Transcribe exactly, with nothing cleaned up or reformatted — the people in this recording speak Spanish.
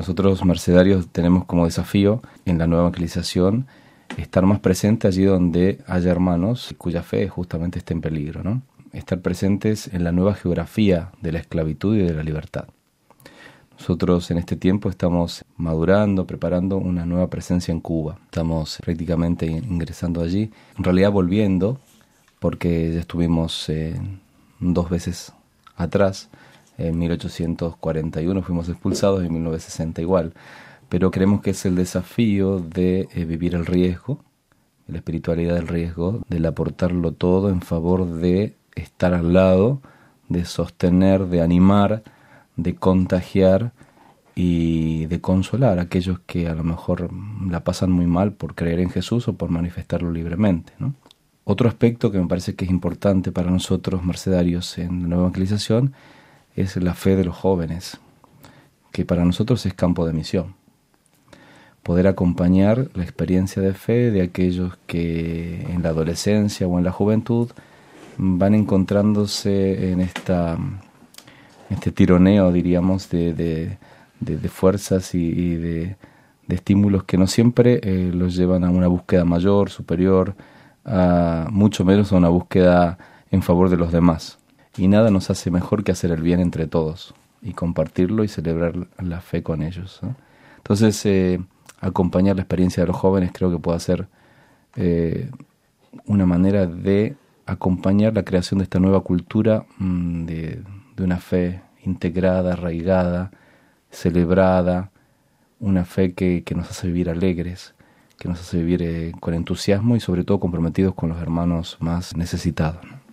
Nosotros mercedarios tenemos como desafío en la nueva evangelización estar más presente allí donde haya hermanos cuya fe justamente esté en peligro, ¿no? Estar presentes en la nueva geografía de la esclavitud y de la libertad. Nosotros en este tiempo estamos madurando, preparando una nueva presencia en Cuba. Estamos prácticamente ingresando allí, en realidad volviendo, porque ya estuvimos eh, dos veces atrás. En mil ochocientos cuarenta y uno fuimos expulsados y en mil novecientos sesenta igual. Pero creemos que es el desafío de eh, vivir el riesgo, la espiritualidad del riesgo, del aportarlo todo en favor de estar al lado, de sostener, de animar, de contagiar y de consolar a aquellos que a lo mejor la pasan muy mal por creer en Jesús o por manifestarlo libremente, ¿no? Otro aspecto que me parece que es importante para nosotros mercedarios en la nueva evangelización es la fe de los jóvenes, que para nosotros es campo de misión. Poder acompañar la experiencia de fe de aquellos que en la adolescencia o en la juventud van encontrándose en esta este tironeo, diríamos, de, de, de, de fuerzas y, y de, de estímulos que no siempre eh, los llevan a una búsqueda mayor, superior, a mucho menos a una búsqueda en favor de los demás. Y nada nos hace mejor que hacer el bien entre todos y compartirlo y celebrar la fe con ellos, ¿no? Entonces, eh, acompañar la experiencia de los jóvenes creo que puede ser eh, una manera de acompañar la creación de esta nueva cultura mmm, de, de una fe integrada, arraigada, celebrada, una fe que, que nos hace vivir alegres, que nos hace vivir eh, con entusiasmo y sobre todo comprometidos con los hermanos más necesitados, ¿no?